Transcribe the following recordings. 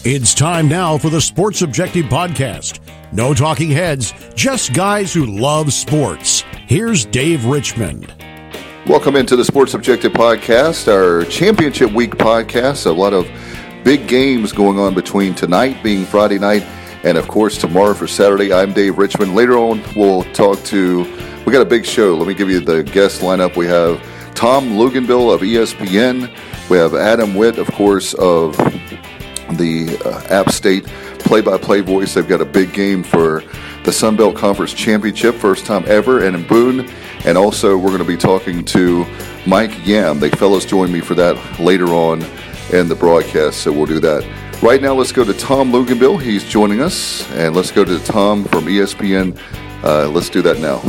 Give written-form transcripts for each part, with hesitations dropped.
It's time now for the Sports Objective Podcast. No talking heads, just guys who love sports. Here's Dave Richmond. Welcome into the Sports Objective Podcast, our championship week podcast. A lot of big games going on between tonight being Friday night and, of course, tomorrow for Saturday. I'm Dave Richmond. Later on, we got a big show. Let me give you the guest lineup. We have Tom Luginbill of ESPN. We have Adam Witt, of course, of the App State play-by-play voice. They've got a big game for the Sun Belt Conference Championship, first time ever, and in Boone. And also, we're going to be talking to Mike Yam. The fellows join me for that later on in the broadcast, so we'll do that. Right now, let's go to Tom Luginbill. He's joining us, and let's go to Tom from ESPN. Let's do that now.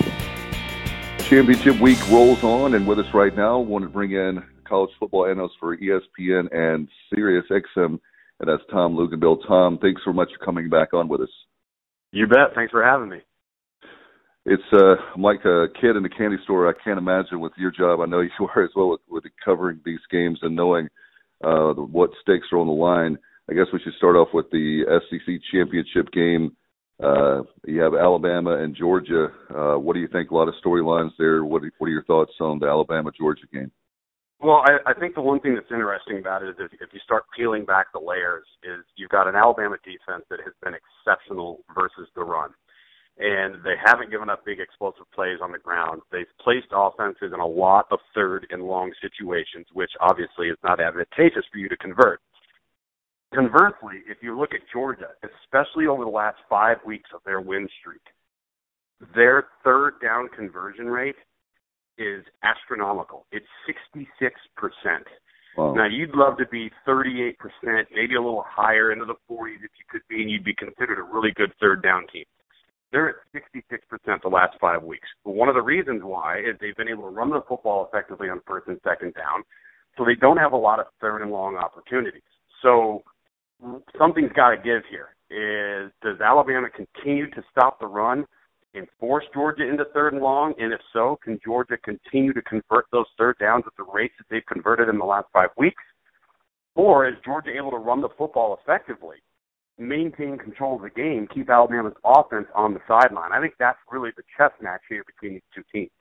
Championship week rolls on, and with us right now, I want to bring in college football analyst for ESPN and Sirius XM, and that's Tom Luginbill. Tom, thanks so much for coming back on with us. You bet. Thanks for having me. It's I'm like a kid in a candy store. I can't imagine with your job. I know you are as well with covering these games and knowing what stakes are on the line. I guess we should start off with the SEC championship game. You have Alabama and Georgia. What do you think? A lot of storylines there. What are your thoughts on the Alabama-Georgia game? Well, I think the one thing that's interesting about it is if you start peeling back the layers is you've got an Alabama defense that has been exceptional versus the run. And they haven't given up big explosive plays on the ground. They've placed offenses in a lot of third and long situations, which obviously is not advantageous for you to convert. Conversely, if you look at Georgia, especially over the last 5 weeks of their win streak, their third down conversion rate is astronomical. It's 66%. Wow. Now, you'd love to be 38%, maybe a little higher into the 40s if you could be, and you'd be considered a really good third down team. They're at 66% the last 5 weeks. But one of the reasons why is they've been able to run the football effectively on first and second down, so they don't have a lot of third and long opportunities. So something's got to give here. Does Alabama continue to stop the run and force Georgia into third and long? And if so, can Georgia continue to convert those third downs at the rates that they've converted in the last 5 weeks? Or is Georgia able to run the football effectively, maintain control of the game, keep Alabama's offense on the sideline? I think that's really the chess match here between these two teams.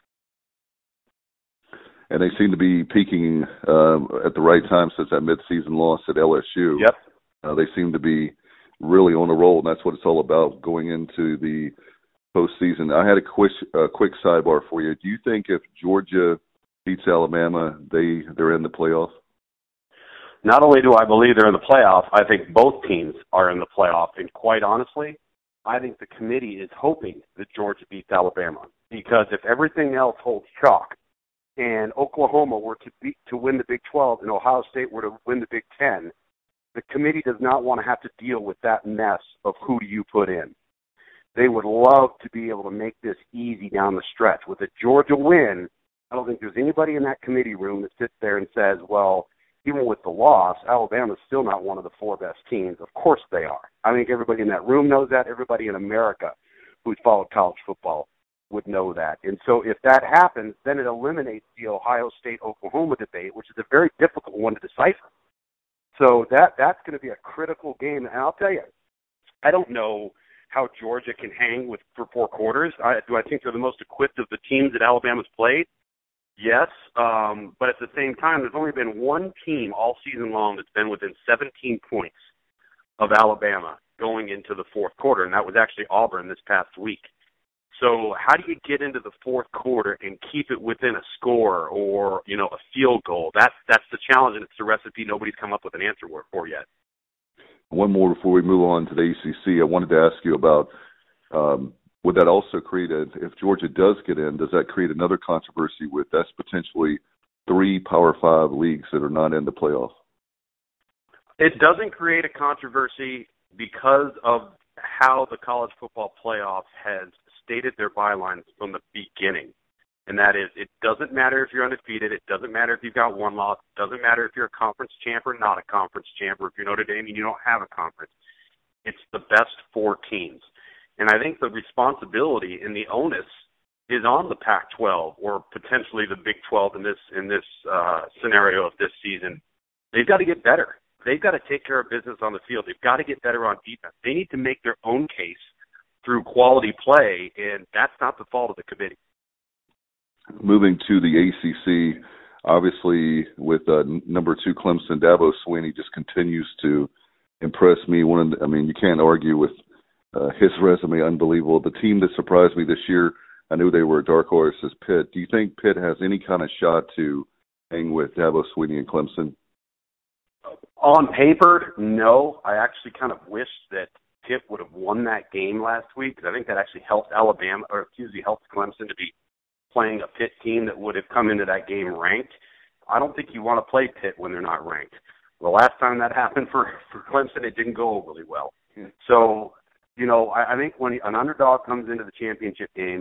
And they seem to be peaking at the right time since that midseason loss at LSU. Yep. They seem to be really on a roll, and that's what it's all about going into the postseason. I had a quick sidebar for you. Do you think if Georgia beats Alabama, they're in the playoff? Not only do I believe they're in the playoff, I think both teams are in the playoff. And quite honestly, I think the committee is hoping that Georgia beats Alabama. Because if everything else holds chalk and Oklahoma were to win the Big 12 and Ohio State were to win the Big 10, the committee does not want to have to deal with that mess of who do you put in. They would love to be able to make this easy down the stretch. With a Georgia win, I don't think there's anybody in that committee room that sits there and says, well, even with the loss, Alabama's still not one of the 4 best teams. Of course they are. I think everybody in that room knows that. Everybody in America who's followed college football would know that. And so if that happens, then it eliminates the Ohio State-Oklahoma debate, which is a very difficult one to decipher. So that's going to be a critical game. And I'll tell you, I don't know how Georgia can hang for 4 quarters. Do I think they're the most equipped of the teams that Alabama's played? Yes, but at the same time, there's only been one team all season long that's been within 17 points of Alabama going into the fourth quarter, and that was actually Auburn this past week. So how do you get into the fourth quarter and keep it within a score or, a field goal? That's the challenge, and it's the recipe nobody's come up with an answer for yet. One more before we move on to the ACC. I wanted to ask you about would that also create, if Georgia does get in, does that create another controversy with that's potentially 3 Power 5 leagues that are not in the playoff? It doesn't create a controversy because of how the college football playoff has stated their bylines from the beginning. And that is, it doesn't matter if you're undefeated. It doesn't matter if you've got 1 loss. It doesn't matter if you're a conference champ or not a conference champ, or if you're Notre Dame and you don't have a conference. It's the best 4 teams. And I think the responsibility and the onus is on the Pac-12 or potentially the Big 12 in this scenario of this season. They've got to get better. they've got to take care of business on the field. They've got to get better on defense. They need to make their own case through quality play, and that's not the fault of the committee. Moving to the ACC, obviously with number 2 Clemson, Dabo Swinney just continues to impress me. You can't argue with his resume, unbelievable. The team that surprised me this year, I knew they were a dark horse, is Pitt. Do you think Pitt has any kind of shot to hang with Dabo Swinney and Clemson? On paper, no. I actually kind of wish that Pitt would have won that game last week, because I think that actually helped helped Clemson to be playing a Pitt team that would have come into that game ranked. I don't think you want to play Pitt when they're not ranked. The last time that happened for Clemson, it didn't go overly well. So, I think when an underdog comes into the championship game,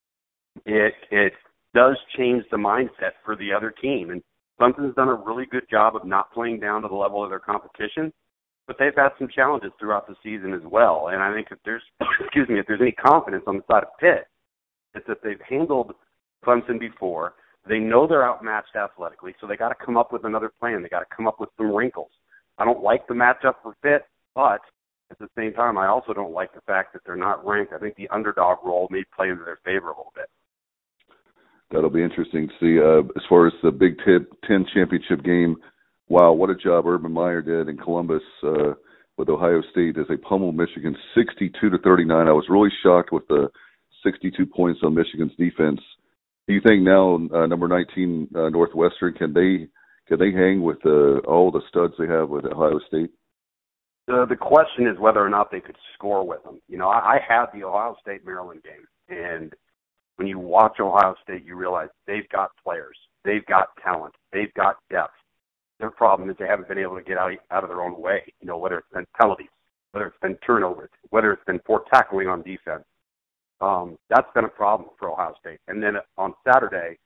it does change the mindset for the other team. And Clemson's done a really good job of not playing down to the level of their competition, but they've had some challenges throughout the season as well. And I think if there's any confidence on the side of Pitt, it's that they've handled Clemson before. They know they're outmatched athletically, so they got to come up with another plan. They got to come up with some wrinkles. I don't like the matchup for Pitt, but at the same time, I also don't like the fact that they're not ranked. I think the underdog role may play into their favor a little bit. That'll be interesting to see. As far as the Big Ten championship game, wow, what a job Urban Meyer did in Columbus with Ohio State as they pummeled Michigan 62-39. I was really shocked with the 62 points on Michigan's defense. Do you think now number 19 Northwestern, can they hang with all the studs they have with Ohio State? The question is whether or not they could score with them. I had the Ohio State-Maryland game, and when you watch Ohio State, you realize they've got players, they've got talent, they've got depth. Their problem is they haven't been able to get out of their own way, whether it's been penalties, whether it's been turnovers, whether it's been poor tackling on defense. That's been a problem for Ohio State. And then on Saturday,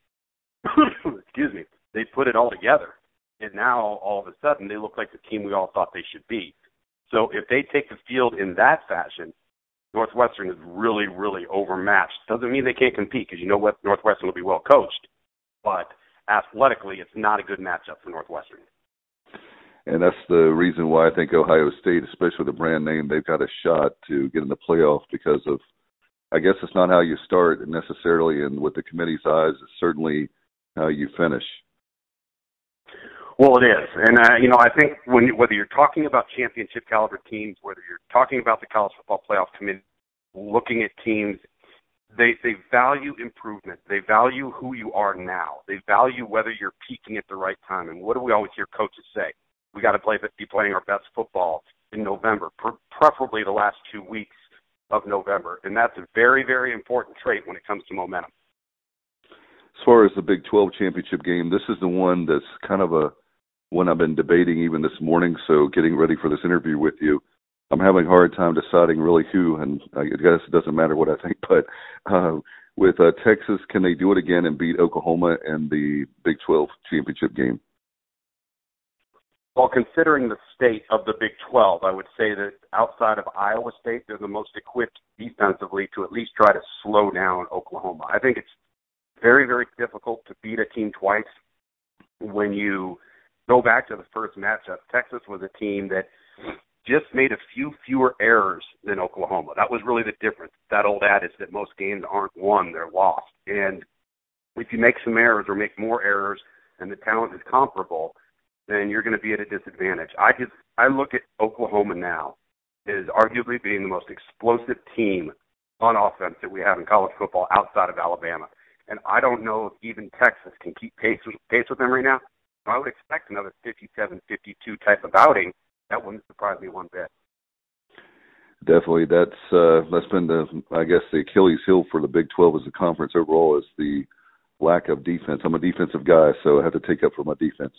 they put it all together. And now, all of a sudden, they look like the team we all thought they should be. So if they take the field in that fashion, Northwestern is really, really overmatched. Doesn't mean they can't compete, because Northwestern will be well coached. But athletically, it's not a good matchup for Northwestern. And that's the reason why I think Ohio State, especially with the brand name, they've got a shot to get in the playoff, because of, I guess it's not how you start necessarily, and with the committee's eyes, it's certainly how you finish. Well, it is. And, I think whether you're talking about championship caliber teams, whether you're talking about the College Football Playoff Committee, looking at teams, they value improvement. They value who you are now. They value whether you're peaking at the right time. And what do we always hear coaches say? We got to be playing our best football in November, preferably the last 2 weeks of November. And that's a very, very important trait when it comes to momentum. As far as the Big 12 championship game, this is the one that's kind of one I've been debating even this morning, so getting ready for this interview with you, I'm having a hard time deciding really who, and I guess it doesn't matter what I think, but with Texas, can they do it again and beat Oklahoma in the Big 12 championship game? Well, considering the state of the Big 12, I would say that outside of Iowa State, they're the most equipped defensively to at least try to slow down Oklahoma. I think it's very, very difficult to beat a team twice. When you go back to the first matchup, Texas was a team that just made a few fewer errors than Oklahoma. That was really the difference. That old adage that most games aren't won, they're lost. And if you make some errors or make more errors and the talent is comparable, then you're going to be at a disadvantage. I look at Oklahoma now as arguably being the most explosive team on offense that we have in college football outside of Alabama. And I don't know if even Texas can keep pace with them right now. I would expect another 57-52 type of outing. That wouldn't surprise me one bit. Definitely. That's been the Achilles heel for the Big 12 as a conference overall, is the lack of defense. I'm a defensive guy, so I have to take up for my defense.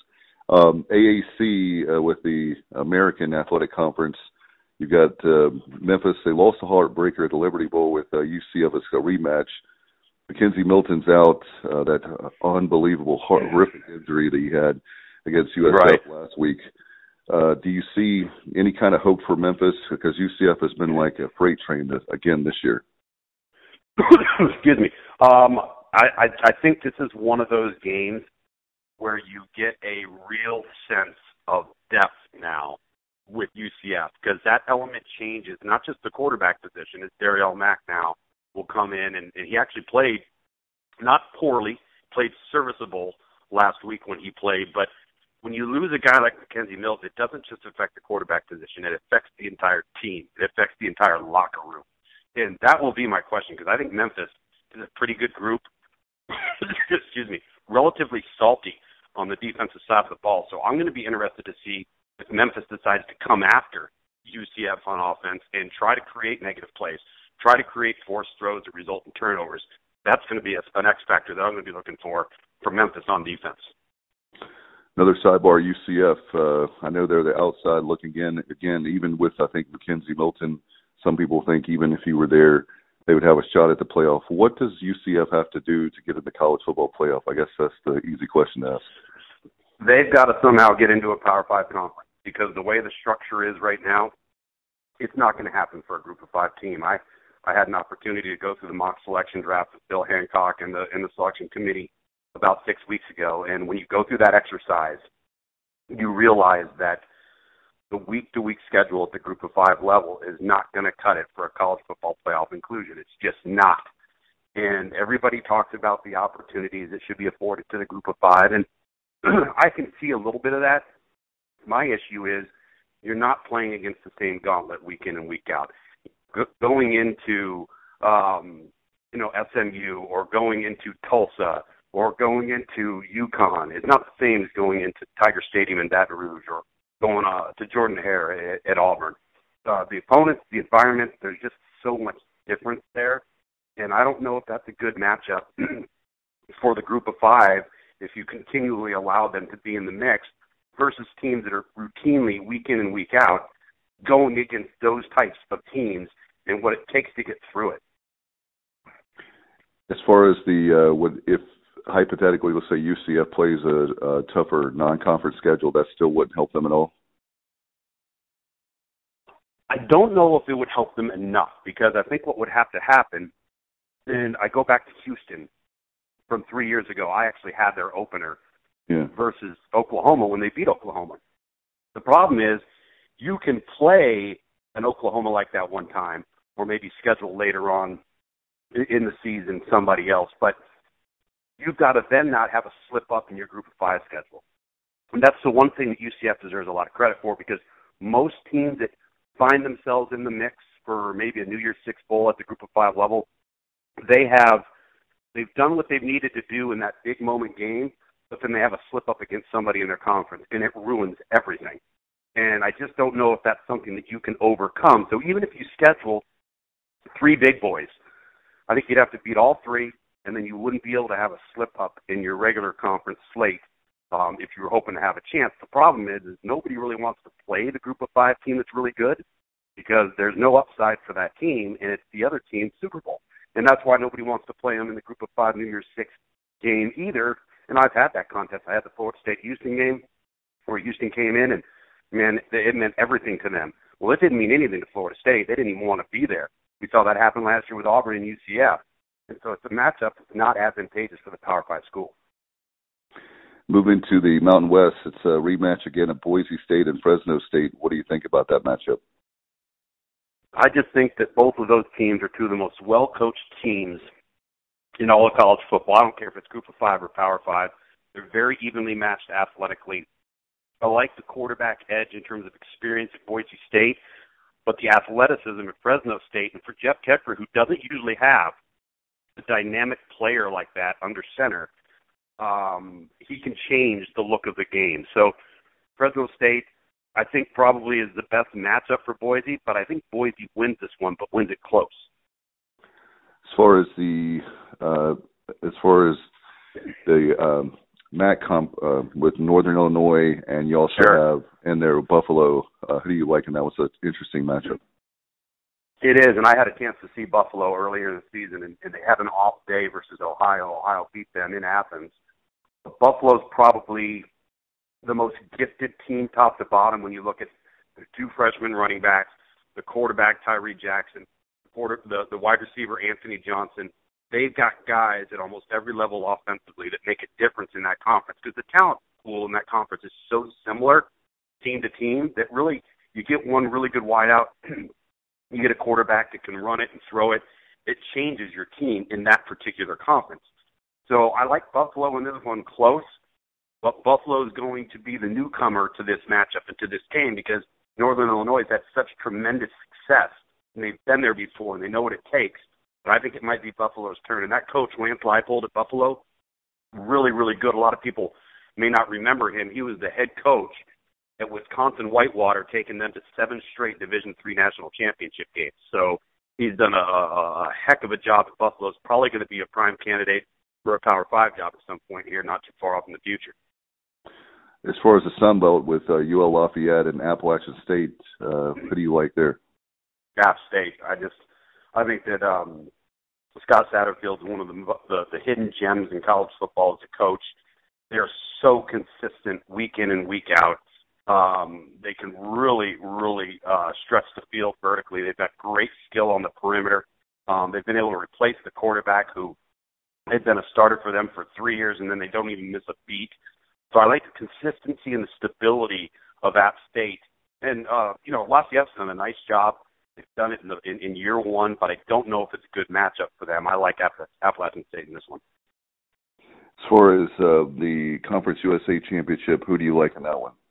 AAC with the American Athletic Conference, you've got Memphis. They lost a heartbreaker at the Liberty Bowl with UCF as a rematch. Mackenzie Milton's out, that unbelievable horrific injury that he had against USF last week. Do you see any kind of hope for Memphis? Because UCF has been like a freight train again this year. Excuse me. I think this is one of those games where you get a real sense of depth now with UCF, because that element changes not just the quarterback position, as Darrell Mack now will come in, and he actually played not poorly, played serviceable last week when he played, but when you lose a guy like McKenzie Milton, it doesn't just affect the quarterback position, it affects the entire team, it affects the entire locker room. And that will be my question, because I think Memphis is a pretty good group, excuse me, relatively salty on the defensive side of the ball. So I'm going to be interested to see if Memphis decides to come after UCF on offense and try to create negative plays, try to create forced throws that result in turnovers. That's going to be an X factor that I'm going to be looking for Memphis on defense. Another sidebar, UCF, I know they're the outside looking in. Again, even with, I think, McKenzie Milton, some people think even if he were there, they would have a shot at the playoff. What does UCF have to do to get in the college football playoff? I guess that's the easy question to ask. They've got to somehow get into a Power 5 conference, because the way the structure is right now, it's not going to happen for a Group of 5 team. I had an opportunity to go through the mock selection draft with Bill Hancock and the selection committee about 6 weeks ago, and when you go through that exercise, you realize that the week-to-week schedule at the Group of 5 level is not going to cut it for a college football playoff inclusion. It's just not. And everybody talks about the opportunities that should be afforded to the Group of 5, and I can see a little bit of that. My issue is you're not playing against the same gauntlet week in and week out. Going into, SMU or going into Tulsa or going into UConn is not the same as going into Tiger Stadium in Baton Rouge or going to Jordan-Hare at Auburn. The opponents, the environment, there's just so much difference there. And I don't know if that's a good matchup for the Group of 5 if you continually allow them to be in the mix versus teams that are routinely, week in and week out, going against those types of teams and what it takes to get through it. As far as if hypothetically, let's say UCF plays a tougher non-conference schedule, that still wouldn't help them at all? I don't know if it would help them enough, because I think what would have to happen, and I go back to Houston from 3 years ago, I actually had their opener versus Oklahoma when they beat Oklahoma. The problem is you can play an Oklahoma like that one time or maybe schedule later on in the season somebody else, but you've got to then not have a slip up in your Group of 5 schedule. And that's the one thing that UCF deserves a lot of credit for, because most teams that find themselves in the mix for maybe a New Year's Six Bowl at the Group of 5 level, they've done what they've needed to do in that big moment game, but then they have a slip up against somebody in their conference, and it ruins everything. And I just don't know if that's something that you can overcome. So even if you schedule 3 big boys, I think you'd have to beat all 3, and then you wouldn't be able to have a slip-up in your regular conference slate if you were hoping to have a chance. The problem is nobody really wants to play the Group of 5 team that's really good, because there's no upside for that team, and it's the other team's Super Bowl. And that's why nobody wants to play them in the Group of 5 New Year's Six game either. And I've had that contest. I had the Florida State-Houston game where Houston came in, and, man, it meant everything to them. Well, it didn't mean anything to Florida State. They didn't even want to be there. We saw that happen last year with Auburn and UCF. And so it's a matchup that's not advantageous for the Power 5 school. Moving to the Mountain West, it's a rematch again of Boise State and Fresno State. What do you think about that matchup? I just think that both of those teams are two of the most well-coached teams in all of college football. I don't care if it's Group of 5 or Power 5. They're very evenly matched athletically. I like the quarterback edge in terms of experience at Boise State, but the athleticism at Fresno State, and for Jeff Keckford, who doesn't usually have a dynamic player like that under center, he can change the look of the game. So Fresno State, I think, probably is the best matchup for Boise, but I think Boise wins this one, but wins it close. As far as the MAC comp with Northern Illinois, and you also have in there Buffalo, who do you like? And that was an interesting matchup. It is, and I had a chance to see Buffalo earlier in the season, and they had an off day versus Ohio. Ohio beat them in Athens. But Buffalo's probably the most gifted team top to bottom when you look at the 2 freshman running backs, the quarterback Tyree Jackson, the wide receiver Anthony Johnson. They've got guys at almost every level offensively that make a difference in that conference, because the talent pool in that conference is so similar team to team that really, you get one really good wideout, you get a quarterback that can run it and throw it, it changes your team in that particular conference. So I like Buffalo in this one close, but Buffalo is going to be the newcomer to this matchup and to this game because Northern Illinois has had such tremendous success, and they've been there before, and they know what it takes. But I think it might be Buffalo's turn. And that coach, Lance Leipold at Buffalo, really, really good. A lot of people may not remember him. He was the head coach at Wisconsin Whitewater, taking them to 7 straight Division III national championship games. So he's done a heck of a job at Buffalo. He's probably going to be a prime candidate for a Power 5 job at some point here, not too far off in the future. As far as the Sun Belt with UL Lafayette and Appalachian State, who do you like there? App State. I think that Scott Satterfield is one of the hidden gems in college football as a coach. They're so consistent week in and week out. They can really, really stretch the field vertically. They've got great skill on the perimeter. They've been able to replace the quarterback who had been a starter for them for 3 years, and then they don't even miss a beat. So I like the consistency and the stability of App State. And, Lafayette's done a nice job. They've done it in year one, but I don't know if it's a good matchup for them. I like Appalachian State in this one. As far as the Conference USA Championship, who do you like in that one?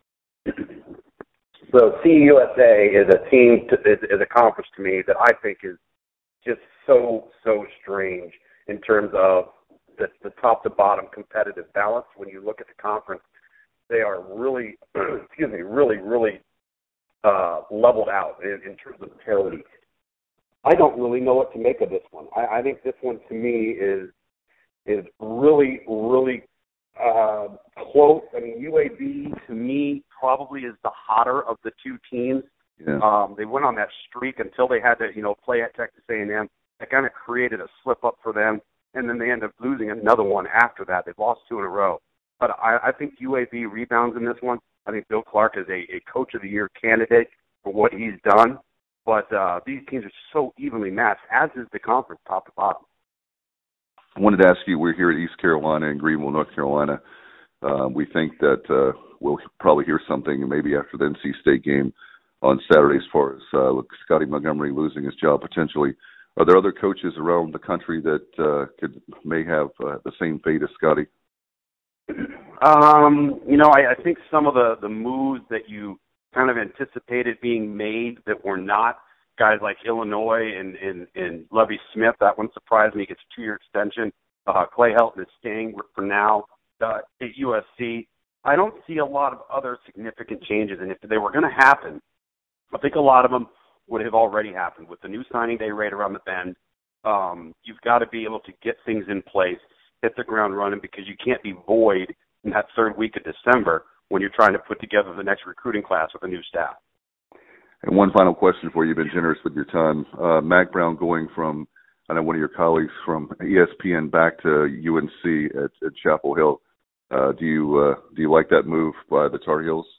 So CUSA is a team, is a conference to me that I think is just so strange in terms of the top to bottom competitive balance. When you look at the conference, they are really, really leveled out in terms of parity. I don't really know what to make of this one. I think this one to me is really, really close. I mean, UAB to me probably is the hotter of the two teams. Yeah. They went on that streak until they had to, play at Texas A&M. That kind of created a slip up for them, and then they end up losing another one after that. They've lost 2 in a row. But I think UAB rebounds in this one. I think Bill Clark is a Coach of the Year candidate for what he's done. But these teams are so evenly matched, as is the conference top to bottom. I wanted to ask you, we're here at East Carolina in Greenville, North Carolina. We think that we'll probably hear something maybe after the NC State game on Saturday as far as Scotty Montgomery losing his job potentially. Are there other coaches around the country that may have the same fate as Scotty? I think some of the moves that you kind of anticipated being made that were not, guys like Illinois and Lovie Smith, that one surprised me. He gets a 2-year extension. Clay Helton is staying for now at USC. I don't see a lot of other significant changes, and if they were going to happen, I think a lot of them would have already happened with the new signing day right around the bend. You've got to be able to get things in place, hit the ground running, because you can't be void in that third week of December when you're trying to put together the next recruiting class with a new staff. And one final question for you. You've been generous with your time. Mack Brown going from, I know one of your colleagues from ESPN back to UNC at Chapel Hill. Do you like that move by the Tar Heels?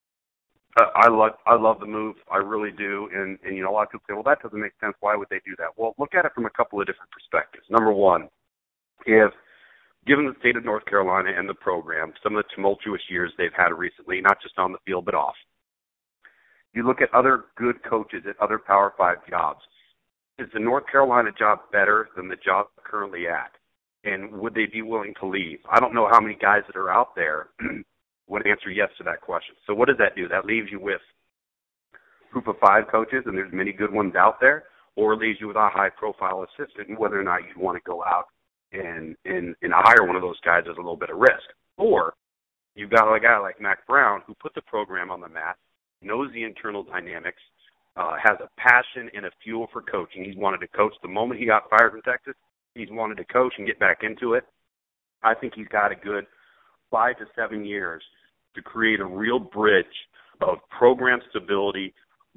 I love the move. I really do. And a lot of people say, well, that doesn't make sense. Why would they do that? Well, look at it from a couple of different perspectives. Number one, if given the state of North Carolina and the program, some of the tumultuous years they've had recently, not just on the field but off, you look at other good coaches at other Power 5 jobs. Is the North Carolina job better than the job currently at? And would they be willing to leave? I don't know how many guys that are out there would answer yes to that question. So what does that do? That leaves you with a group of 5 coaches, and there's many good ones out there, or it leaves you with a high-profile assistant, and whether or not you want to go out and hire one of those guys is a little bit of risk. Or you've got a guy like Mack Brown who put the program on the map, knows the internal dynamics, has a passion and a fuel for coaching. He's wanted to coach the moment he got fired from Texas. He's wanted to coach and get back into it. I think he's got a good 5 to 7 years to create a real bridge of program stability,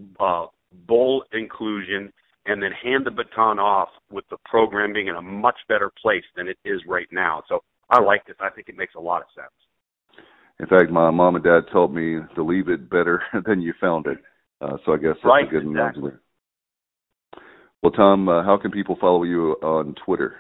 bowl inclusion, and then hand the baton off with the program being in a much better place than it is right now. So I like this. I think it makes a lot of sense. In fact, my mom and dad told me to leave it better than you found it. So I guess that's a good analogy. Well, Tom, how can people follow you on Twitter?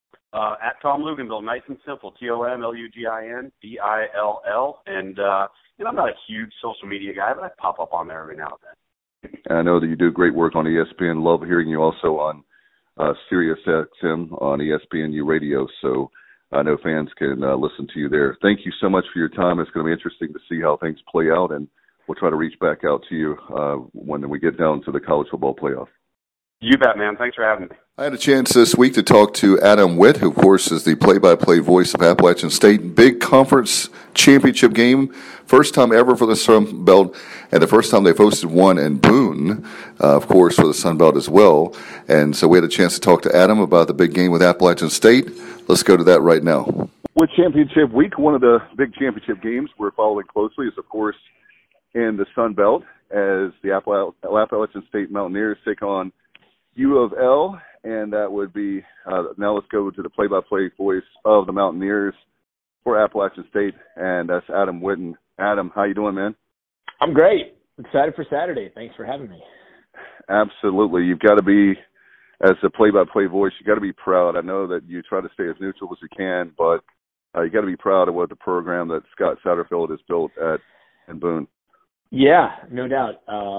At Tom Luginbill, nice and simple, TomLuginbill. And, I'm not a huge social media guy, but I pop up on there every now and then. And I know that you do great work on ESPN. Love hearing you also on Sirius XM on ESPNU Radio. So I know fans can listen to you there. Thank you so much for your time. It's going to be interesting to see how things play out, and we'll try to reach back out to you when we get down to the college football playoff. You bet, man. Thanks for having me. I had a chance this week to talk to Adam Witt, who, of course, is the play-by-play voice of Appalachian State. Big conference championship game, first time ever for the Sun Belt, and the first time they've hosted one in Boone, of course, for the Sun Belt as well. And so we had a chance to talk to Adam about the big game with Appalachian State. Let's go to that right now. With championship week, one of the big championship games we're following closely is, of course, in the Sun Belt, as the Appalachian State Mountaineers take on U of L, and that would be, now let's go to the play-by-play voice of the Mountaineers for Appalachian State, and that's Adam Witten. Adam, how you doing, man? I'm great. Excited for Saturday. Thanks for having me. Absolutely. You've got to be, as the play-by-play voice, you got to be proud. I know that you try to stay as neutral as you can, but you got to be proud of what the program that Scott Satterfield has built in Boone. Yeah, no doubt.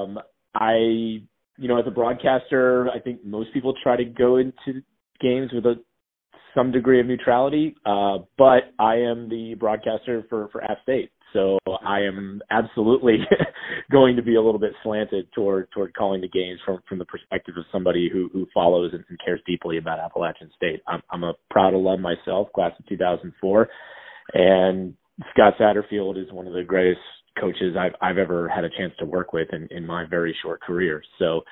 As a broadcaster, I think most people try to go into games with some degree of neutrality, but I am the broadcaster for App State, so I am absolutely going to be a little bit slanted toward calling the games from the perspective of somebody who follows and cares deeply about Appalachian State. I'm a proud alum myself, class of 2004, and Scott Satterfield is one of the greatest coaches I've ever had a chance to work with in my very short career. So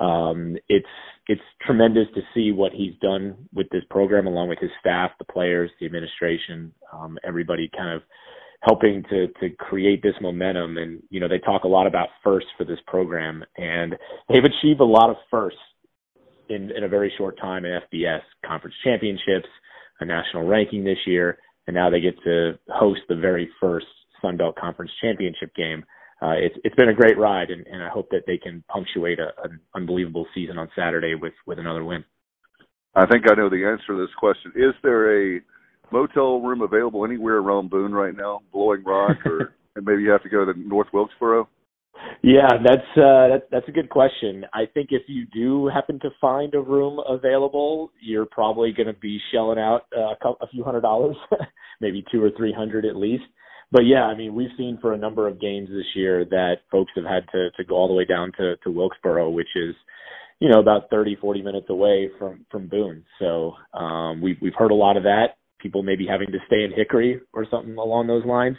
it's tremendous to see what he's done with this program, along with his staff, the players, the administration, everybody kind of helping to create this momentum. And, they talk a lot about firsts for this program, and they've achieved a lot of firsts in a very short time in FBS, conference championships, a national ranking this year, and now they get to host the very first Sun Belt Conference Championship game. It's been a great ride, and I hope that they can punctuate an unbelievable season on Saturday with another win. I think I know the answer to this question. Is there a motel room available anywhere around Boone right now, Blowing Rock, or maybe you have to go to North Wilkesboro? Yeah, that's a good question. I think if you do happen to find a room available, you're probably going to be shelling out a few $100s, maybe $200 or $300 at least. But yeah, I mean, we've seen for a number of games this year that folks have had to go all the way down to Wilkesboro, which is, about 30, 40 minutes away from Boone. So we've heard a lot of that. People maybe having to stay in Hickory or something along those lines.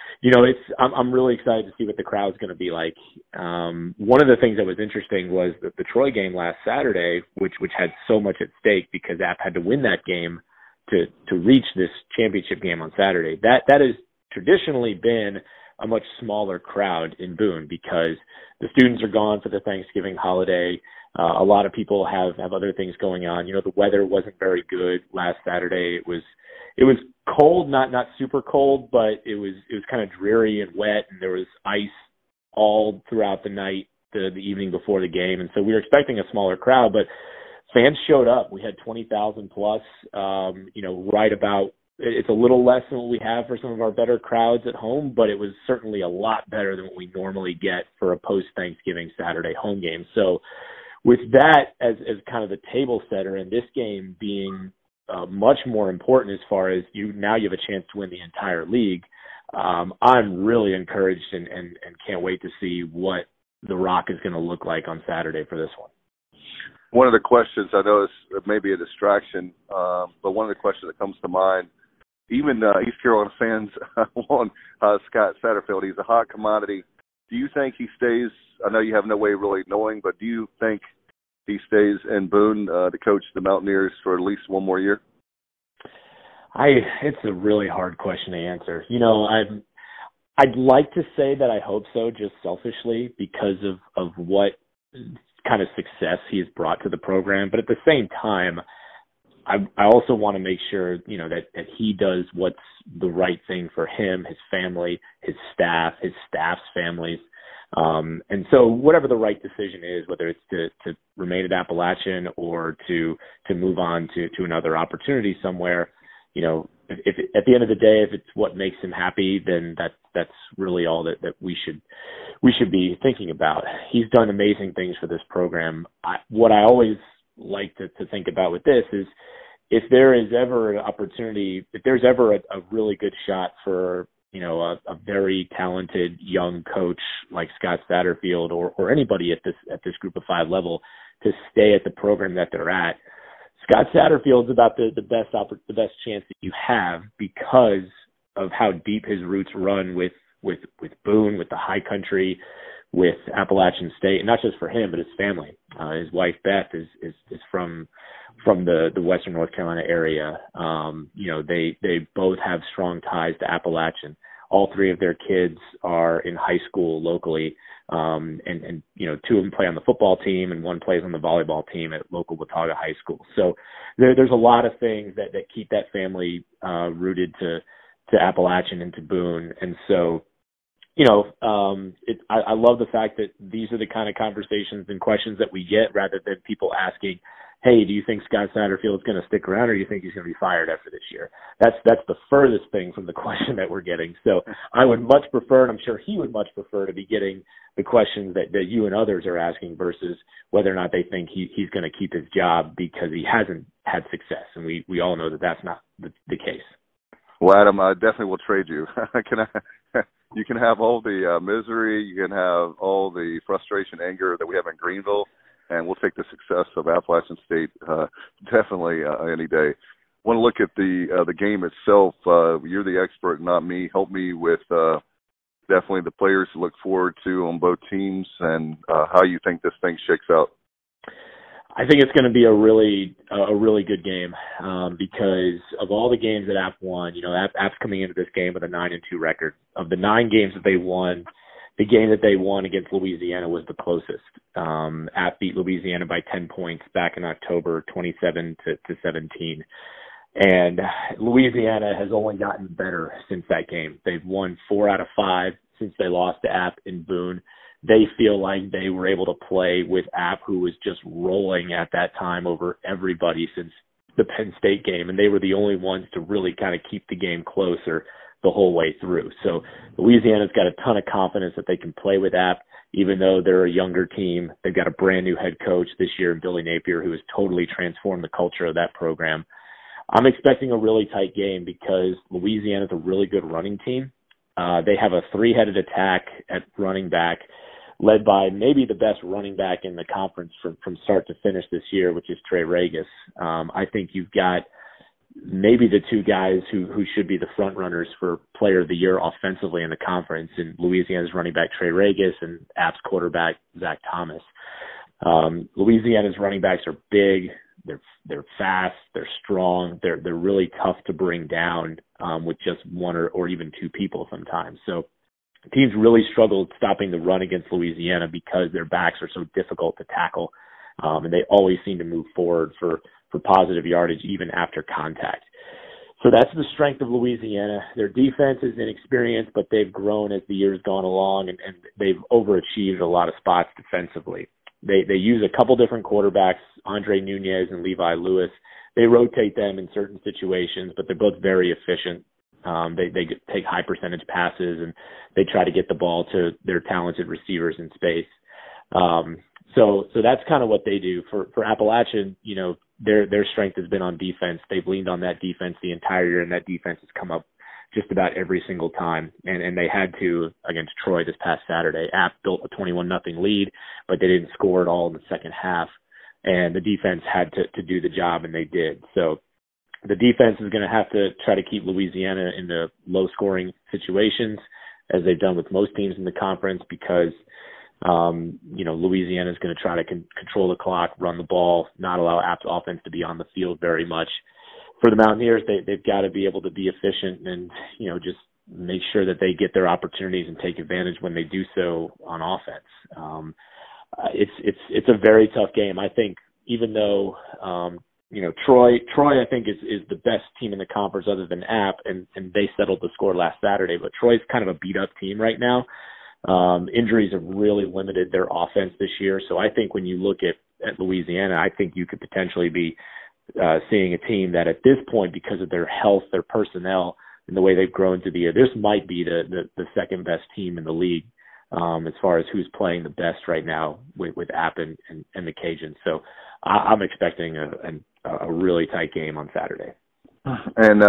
I'm really excited to see what the crowd's going to be like. One of the things that was interesting was the Troy game last Saturday, which had so much at stake because App had to win that game to reach this championship game on Saturday. That has traditionally been a much smaller crowd in Boone because the students are gone for the Thanksgiving holiday. A lot of people have other things going on. The weather wasn't very good last Saturday. It was cold, not super cold, but it was kind of dreary and wet, and there was ice all throughout the night, the evening before the game. And so we were expecting a smaller crowd, but fans showed up. We had 20,000 plus, right about. It's a little less than what we have for some of our better crowds at home, but it was certainly a lot better than what we normally get for a post-Thanksgiving Saturday home game. So with that as kind of the table setter, and this game being much more important as far as you have a chance to win the entire league, I'm really encouraged and can't wait to see what the Rock is going to look like on Saturday for this one. One of the questions, I know it may be a distraction, but one of the questions that comes to mind, even East Carolina fans on Scott Satterfield, he's a hot commodity. Do you think he stays? I know you have no way of really knowing, but do you think he stays in Boone to coach the Mountaineers for at least one more year? It's a really hard question to answer. I'd like to say that I hope so, just selfishly, because of what kind of success he's brought to the program. But at the same time, I also want to make sure, that he does what's the right thing for him, his family, his staff's families. And so whatever the right decision is, whether it's to remain at Appalachian or to move on to another opportunity somewhere, if at the end of the day, if it's what makes him happy, then that's really all that we should be thinking about. He's done amazing things for this program. What I always like to think about with this is, if there is ever an opportunity, if there's ever a really good shot for, a very talented young coach like Scott Satterfield or anybody at this Group of 5 level to stay at the program that they're at, Scott Satterfield's about the best chance that you have, because of how deep his roots run with Boone, with the High Country, with Appalachian State, and not just for him, but his family. His wife Beth is from the Western North Carolina area. They both have strong ties to Appalachian. All 3 of their kids are in high school locally, and 2 of them play on the football team, and 1 plays on the volleyball team at local Watauga High School. So there's a lot of things that keep that family rooted to Appalachian and to Boone, and so. I love the fact that these are the kind of conversations and questions that we get, rather than people asking, hey, do you think Scott Satterfield is going to stick around, or do you think he's going to be fired after this year? That's the furthest thing from the question that we're getting. So I would much prefer, and I'm sure he would much prefer, to be getting the questions that you and others are asking, versus whether or not they think he's going to keep his job because he hasn't had success. And we all know that that's not the case. Well, Adam, I definitely will trade you. You can have all the misery, you can have all the frustration, anger that we have in Greenville, and we'll take the success of Appalachian State definitely any day. Want to look at the game itself. You're the expert, not me. Help me with definitely the players to look forward to on both teams, and how you think this thing shakes out. I think it's going to be a really good game, because of all the games that App won. App's coming into this game with a 9-2 record. Of the 9 games that they won, the game that they won against Louisiana was the closest. App beat Louisiana by 10 points back in October, 27-17. And Louisiana has only gotten better since that game. They've won 4 out of 5 since they lost to App in Boone. They feel like they were able to play with App, who was just rolling at that time over everybody since the Penn State game, and they were the only ones to really kind of keep the game closer the whole way through. So Louisiana's got a ton of confidence that they can play with App, even though they're a younger team. They've got a brand new head coach this year, Billy Napier, who has totally transformed the culture of that program. I'm expecting a really tight game because Louisiana's a really good running team. They have a 3-headed attack at running back, led by maybe the best running back in the conference from start to finish this year, which is Trey Regis. I think you've got maybe the 2 guys who should be the front runners for Player of the Year offensively in the conference, in Louisiana's running back Trey Regis and App's quarterback Zach Thomas. Louisiana's running backs are big, they're fast, they're strong, they're really tough to bring down with just 1 or even 2 people sometimes. So teams really struggled stopping the run against Louisiana because their backs are so difficult to tackle, and they always seem to move forward for positive yardage even after contact. So that's the strength of Louisiana. Their defense is inexperienced, but they've grown as the years gone along, and they've overachieved a lot of spots defensively. They use a couple different quarterbacks, Andre Nunez and Levi Lewis. They rotate them in certain situations, but they're both very efficient. They take high percentage passes, and they try to get the ball to their talented receivers in space. So that's kind of what they do. For Appalachian, their strength has been on defense. They've leaned on that defense the entire year, and that defense has come up just about every single time. And they had to against Troy this past Saturday. App built a 21-0 lead, but they didn't score at all in the second half. And the defense had to do the job, and they did. So the defense is going to have to try to keep Louisiana in the low-scoring situations, as they've done with most teams in the conference, because Louisiana is going to try to control the clock, run the ball, not allow App's offense to be on the field very much. For the Mountaineers, they've got to be able to be efficient and, just make sure that they get their opportunities and take advantage when they do so on offense. It's a very tough game. I think even though, Troy, I think is the best team in the conference other than App, and they settled the score last Saturday, but Troy's kind of a beat-up team right now. Injuries have really limited their offense this year, so I think when you look at Louisiana, I think you could potentially be seeing a team that at this point, because of their health, their personnel, and the way they've grown through the year, this might be the second best team in the league as far as who's playing the best right now with App and the Cajuns. So I'm expecting a really tight game on Saturday. And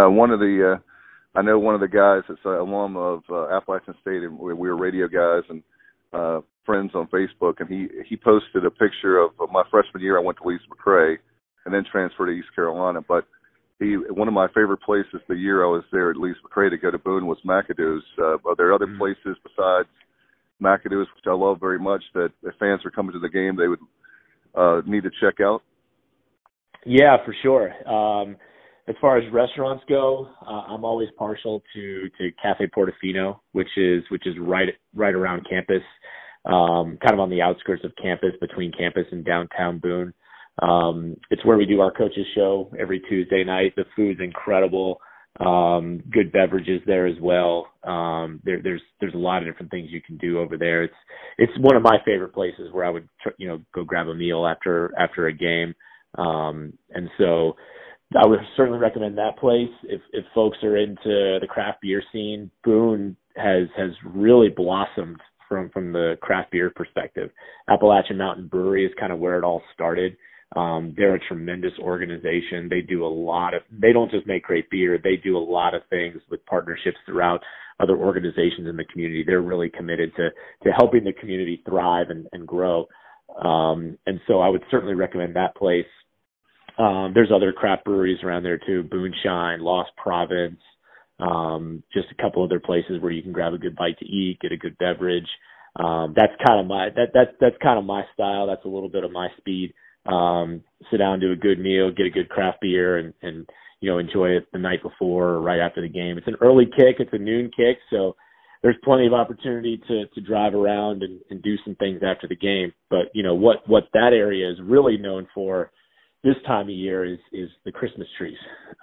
I know one of the guys that's an alum of Appalachian State, and we were radio guys and friends on Facebook, and he posted a picture of my freshman year. I went to Lisa-McRae and then transferred to East Carolina. But one of my favorite places the year I was there at Lisa-McRae to go to Boone was McAdoo's. Are there other places besides McAdoo's, which I love very much, that if fans are coming to the game they would need to check out? Yeah, for sure. As far as restaurants go, I'm always partial to Cafe Portofino, which is right around campus, kind of on the outskirts of campus, between campus and downtown Boone. It's where we do our coaches show every Tuesday night. The food's incredible. Good beverages there as well. There's a lot of different things you can do over there. It's one of my favorite places where I would go grab a meal after a game. And so I would certainly recommend that place. If folks are into the craft beer scene, Boone has really blossomed from the craft beer perspective. Appalachian Mountain Brewery is kind of where it all started. They're a tremendous organization. They don't just make great beer. They do a lot of things with partnerships throughout other organizations in the community. They're really committed to helping the community thrive and grow. And so I would certainly recommend that place. There's other craft breweries around there too, Boonshine, Lost Province, just a couple other places where you can grab a good bite to eat, get a good beverage. That's kind of my style. That's a little bit of my speed. Sit down, do a good meal, get a good craft beer, and enjoy it the night before or right after the game. It's an early kick. It's a noon kick, so there's plenty of opportunity to drive around and do some things after the game. But what that area is really known for this time of year is the Christmas trees.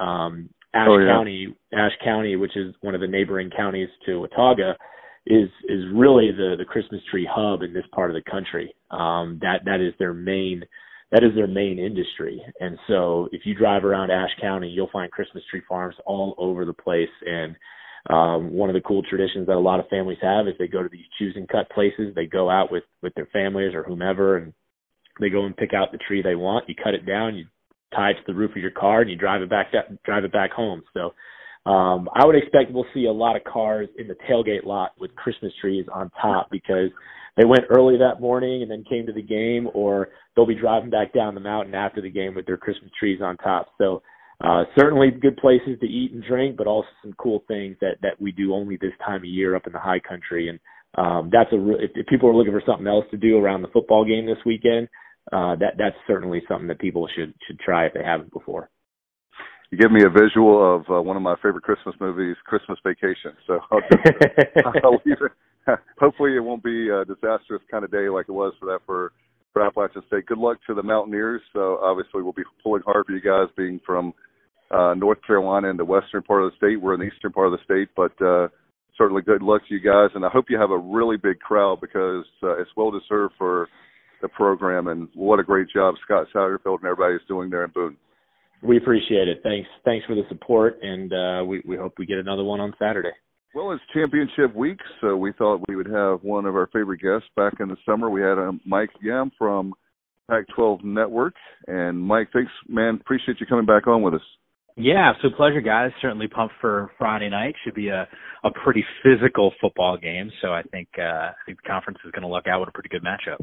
Ashe County, which is one of the neighboring counties to Watauga, is really the Christmas tree hub in this part of the country. That is their main industry. And so if you drive around Ashe County, you'll find Christmas tree farms all over the place. And one of the cool traditions that a lot of families have is they go to these choose and cut places. They go out with their families or whomever, and they go and pick out the tree they want. You cut it down, you tie it to the roof of your car, and you drive it back home. So I would expect we'll see a lot of cars in the tailgate lot with Christmas trees on top because they went early that morning and then came to the game, or they'll be driving back down the mountain after the game with their Christmas trees on top. So certainly good places to eat and drink, but also some cool things that we do only this time of year up in the high country. And if people are looking for something else to do around the football game this weekend, that's certainly something that people should try if they haven't before. You give me a visual of one of my favorite Christmas movies, Christmas Vacation. So I'll leave it. Hopefully it won't be a disastrous kind of day like it was for Appalachian State. Good luck to the Mountaineers. So obviously we'll be pulling hard for you guys being from North Carolina in the western part of the state. We're in the eastern part of the state, but certainly good luck to you guys. And I hope you have a really big crowd because it's well-deserved for the program, and what a great job Scott Satterfield and everybody is doing there in Boone. We appreciate it. Thanks for the support, and we hope we get another one on Saturday. Well, it's championship week, so we thought we would have one of our favorite guests back in the summer. We had Mike Yam from Pac-12 Network, and Mike, thanks, man. Appreciate you coming back on with us. Yeah, absolute pleasure, guys. Certainly pumped for Friday night. Should be a pretty physical football game, so I think the conference is going to luck out with a pretty good matchup.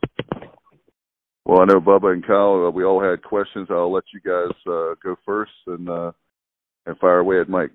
Well, I know Bubba and Kyle, we all had questions. I'll let you guys go first and fire away at Mike.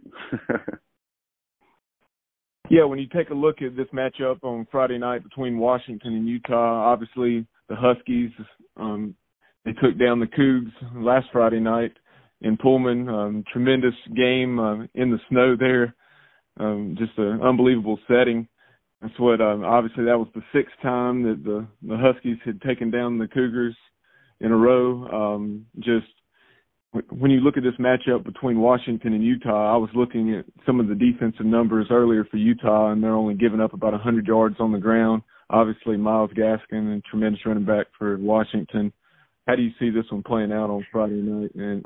Yeah, when you take a look at this matchup on Friday night between Washington and Utah, obviously the Huskies, they took down the Cougs last Friday night in Pullman. Tremendous game in the snow there, just an unbelievable setting. That's what, obviously that was the sixth time that the Huskies had taken down the Cougars in a row. Just when you look at this matchup between Washington and Utah, I was looking at some of the defensive numbers earlier for Utah, and they're only giving up about 100 yards on the ground. Obviously, Myles Gaskin, a tremendous running back for Washington, how do you see this one playing out on Friday night? And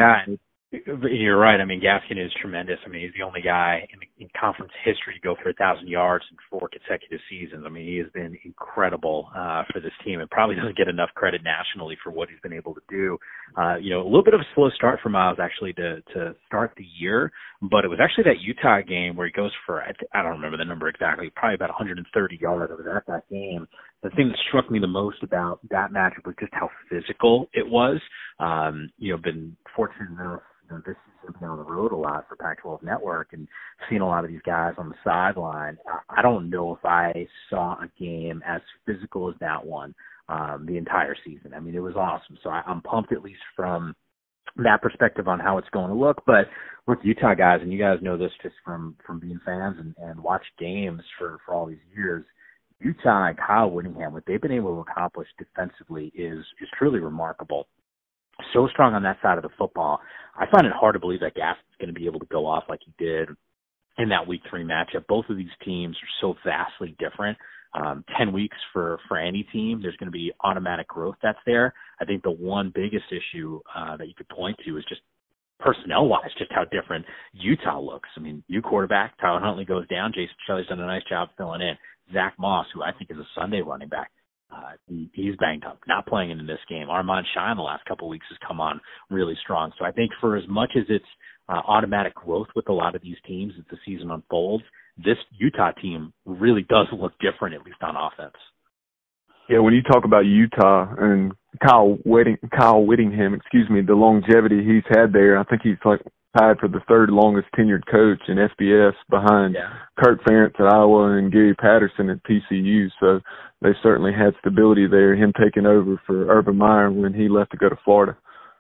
you're right. I mean, Gaskin is tremendous. I mean, he's the only guy in conference history to go for 1,000 yards in 4 consecutive seasons. I mean, he has been incredible for this team and probably doesn't get enough credit nationally for what he's been able to do. A little bit of a slow start for Miles actually to start the year, but it was actually that Utah game where he goes for, I don't remember the number exactly, probably about 130 yards. It was at that game. The thing that struck me the most about that matchup was just how physical it was. Been fortunate enough this season been on the road a lot for Pac-12 Network and seen a lot of these guys on the sideline. I don't know if I saw a game as physical as that one the entire season. I mean, it was awesome. So I'm pumped at least from that perspective on how it's going to look. But with Utah guys, and you guys know this just from being fans and watch games for all these years, Utah and Kyle Whittingham, what they've been able to accomplish defensively is truly remarkable. So strong on that side of the football. I find it hard to believe that Gaskin's going to be able to go off like he did in that Week 3 matchup. Both of these teams are so vastly different. 10 weeks for any team, there's going to be automatic growth that's there. I think the one biggest issue that you could point to is just personnel-wise, just how different Utah looks. I mean, new quarterback, Tyler Huntley goes down. Jason Shelley's done a nice job filling in. Zach Moss, who I think is a Sunday running back, he's banged up, not playing in this game. Armand Shine the last couple of weeks has come on really strong. So I think for as much as it's automatic growth with a lot of these teams as the season unfolds, this Utah team really does look different, at least on offense. Yeah, when you talk about Utah and Kyle Whittingham, the longevity he's had there, I think he's tied for the third longest tenured coach in FBS behind Kirk Ferentz at Iowa and Gary Patterson at TCU. So they certainly had stability there, him taking over for Urban Meyer when he left to go to Florida.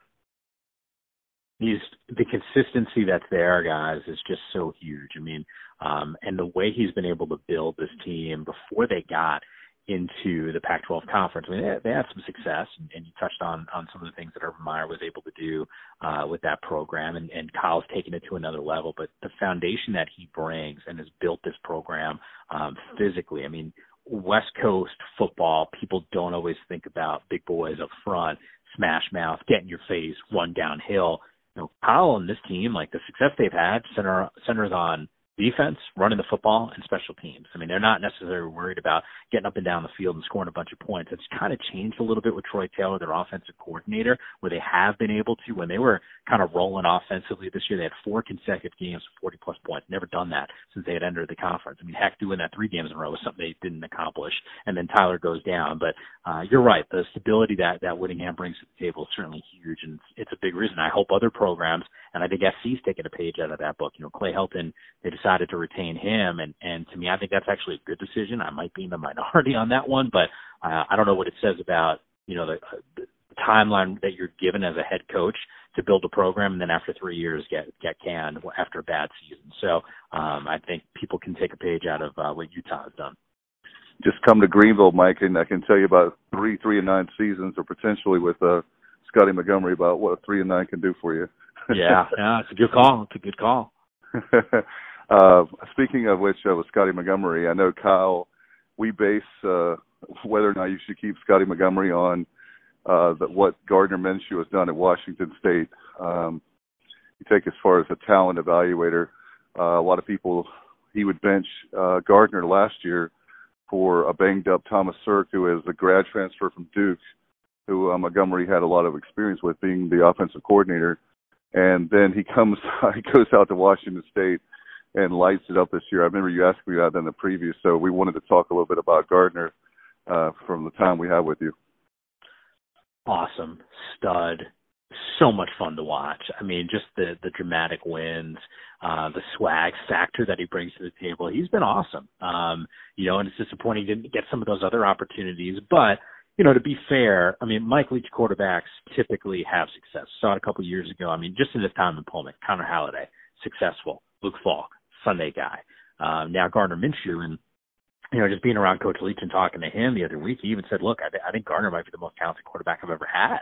The consistency that's there, guys, is just so huge. I mean, and the way he's been able to build this team before they got into the Pac-12 conference. I mean, they had some success, and you touched on some of the things that Urban Meyer was able to do with that program, and Kyle's taken it to another level. But the foundation that he brings and has built this program physically, I mean, West Coast football, people don't always think about big boys up front, smash mouth, get in your face, run downhill. Kyle and this team, like the success they've had, centers on defense, running the football, and special teams. I mean, they're not necessarily worried about getting up and down the field and scoring a bunch of points. It's kind of changed a little bit with Troy Taylor, their offensive coordinator, where they have been able to, when they were kind of rolling offensively this year, they had 4 consecutive games of 40-plus points. Never done that since they had entered the conference. I mean, heck, doing that 3 games in a row was something they didn't accomplish. And then Tyler goes down. But you're right. The stability that Whittingham brings to the table is certainly huge, and it's a big reason. I hope other programs, and I think SC's taken a page out of that book. Clay Helton, they decided to retain him, and to me, I think that's actually a good decision. I might be in the minority on that one, but I don't know what it says about the timeline that you're given as a head coach to build a program, and then after 3 years get canned after a bad season. So I think people can take a page out of what Utah has done. Just come to Greenville, Mike, and I can tell you about 3-9 seasons, or potentially with Scotty Montgomery, about what a 3-9 can do for you. Yeah, it's a good call. It's a good call. Speaking of which, with Scotty Montgomery, I know, Kyle, we base whether or not you should keep Scotty Montgomery on what Gardner Minshew has done at Washington State. You take as far as a talent evaluator, a lot of people, he would bench Gardner last year for a banged-up Thomas Sirk, who is a grad transfer from Duke, who Montgomery had a lot of experience with being the offensive coordinator. And then he goes out to Washington State and lights it up this year. I remember you asking me that in the preview, so we wanted to talk a little bit about Gardner from the time we have with you. Awesome. Stud. So much fun to watch. I mean, just the dramatic wins, the swag factor that he brings to the table. He's been awesome. And it's disappointing he didn't get some of those other opportunities, but to be fair, I mean, Mike Leach quarterbacks typically have success. Saw it a couple of years ago. I mean, just in his time in Pullman, Connor Halliday, successful. Luke Falk, Sunday guy. Now Gardner Minshew, and just being around Coach Leach and talking to him the other week, he even said, "Look, I think Gardner might be the most talented quarterback I've ever had."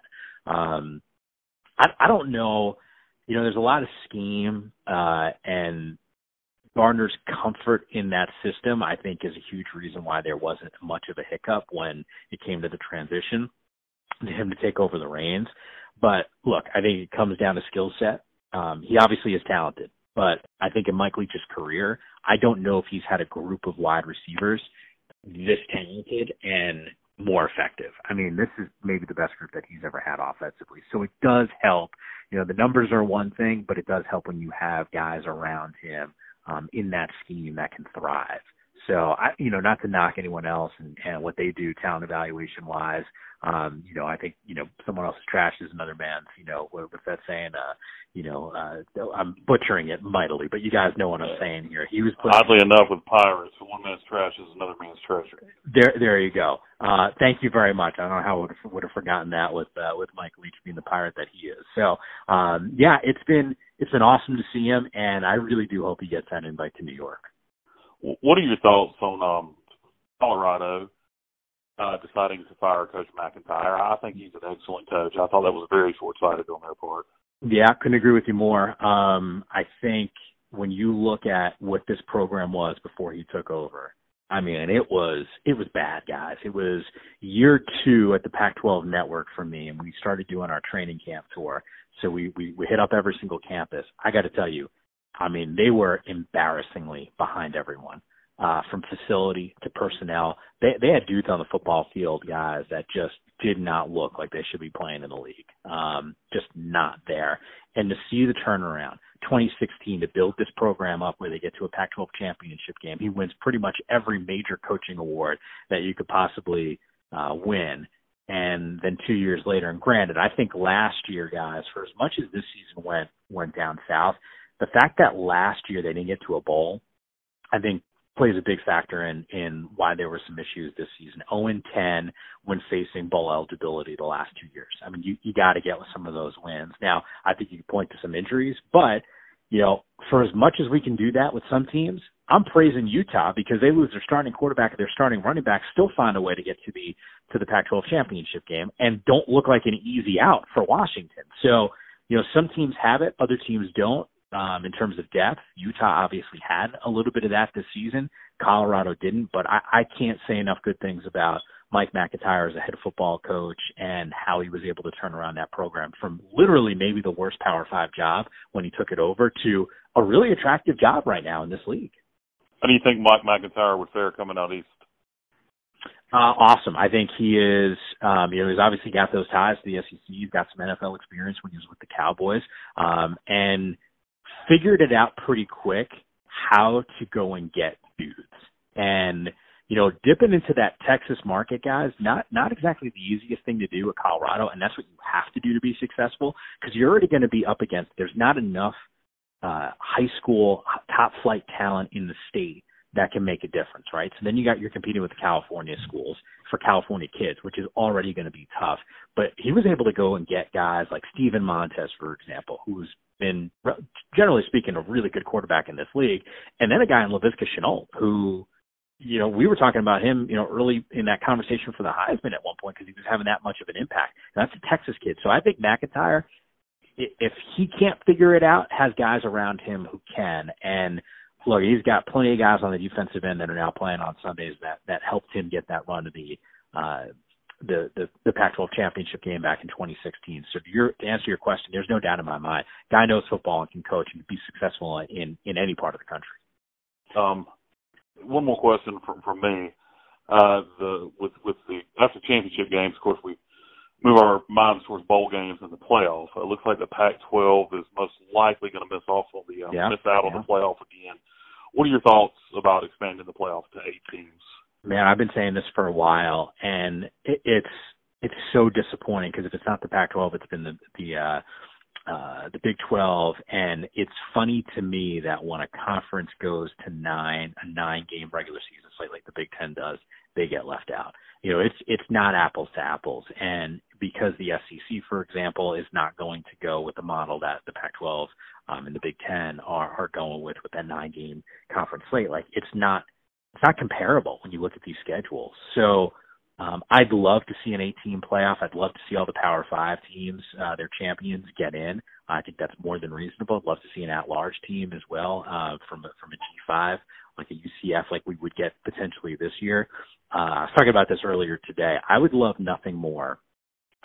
I don't know. There's a lot of scheme, and Gardner's comfort in that system, I think, is a huge reason why there wasn't much of a hiccup when it came to the transition. him to take over the reins. But look, I think it comes down to skill set. He obviously is talented, but I think in Mike Leach's career, I don't know if he's had a group of wide receivers this talented and more effective. I mean, this is maybe the best group that he's ever had offensively. So it does help. You know, the numbers are one thing, but it does help when you have guys around him in that scheme that can thrive. So, not to knock anyone else and what they do talent evaluation wise, I think, someone else's trash is another man's, what's that saying? I'm butchering it mightily, but you guys know what I'm saying here. He was oddly enough with Pirates, one man's trash is another man's treasure. There you go. Thank you very much. I don't know how I would have forgotten that with Mike Leach being the Pirate that he is. So, it's been awesome to see him, and I really do hope he gets that invite to New York. What are your thoughts on Colorado deciding to fire Coach McIntyre? I think he's an excellent coach. I thought that was very short-sighted on their part. Yeah, I couldn't agree with you more. I think when you look at what this program was before he took over, I mean, it was bad, guys. It was year 2 at the Pac-12 network for me, and we started doing our training camp tour. So we hit up every single campus. I got to tell you, I mean, they were embarrassingly behind everyone, from facility to personnel. They had dudes on the football field, guys, that just did not look like they should be playing in the league. Just not there. And to see the turnaround, 2016, to build this program up where they get to a Pac-12 championship game. He wins pretty much every major coaching award that you could possibly win. And then 2 years later, and granted, I think last year, guys, for as much as this season went down south, the fact that last year they didn't get to a bowl, I think plays a big factor in why there were some issues this season. 0-10 when facing bowl eligibility the last 2 years. I mean, you got to get with some of those wins. Now, I think you can point to some injuries, but, for as much as we can do that with some teams, I'm praising Utah because they lose their starting quarterback and their starting running back, still find a way to get to the Pac-12 championship game and don't look like an easy out for Washington. So, some teams have it, other teams don't. In terms of depth, Utah obviously had a little bit of that this season. Colorado didn't, but I can't say enough good things about Mike McIntyre as a head football coach and how he was able to turn around that program from literally maybe the worst Power 5 job when he took it over to a really attractive job right now in this league. How do you think Mike McIntyre would fare coming out east? Awesome. I think he is, he's obviously got those ties to the SEC. He's got some NFL experience when he was with the Cowboys. And figured it out pretty quick how to go and get dudes. And, dipping into that Texas market, guys, not exactly the easiest thing to do at Colorado, and that's what you have to do to be successful because you're already going to be up against, there's not enough high school top flight talent in the state that can make a difference, right? So then you're competing with the California schools for California kids, which is already going to be tough. But he was able to go and get guys like Steven Montez, for example, who's been, generally speaking, a really good quarterback in this league. And then a guy in Laviska Shenault who, we were talking about him, early in that conversation for the Heisman at one point because he was having that much of an impact. And that's a Texas kid. So I think McIntyre, if he can't figure it out, has guys around him who can. And look, he's got plenty of guys on the defensive end that are now playing on Sundays that helped him get that run to the Pac-12 championship game back in 2016. So to answer your question, there's no doubt in my mind. Guy knows football and can coach and be successful in any part of the country. One more question from me. With the after championship games, of course, we move our minds towards bowl games and the playoff. It looks like the Pac-12 is most likely going to miss out on the playoff again. What are your thoughts about expanding the playoff to 8 teams? Man, I've been saying this for a while, and it's so disappointing because if it's not the Pac-12, it's been the Big 12, and it's funny to me that when a conference goes to a 9-game regular season slate like the Big 10 does, they get left out. It's not apples to apples, and because the SEC, for example, is not going to go with the model that the Pac-12 and the Big 10 are going with that 9-game conference slate, like it's not comparable when you look at these schedules. So I'd love to see an 8-team playoff. I'd love to see all the Power 5 teams, their champions, get in. I think that's more than reasonable. I'd love to see an at-large team as well from a G5, like a UCF, like we would get potentially this year. I was talking about this earlier today. I would love nothing more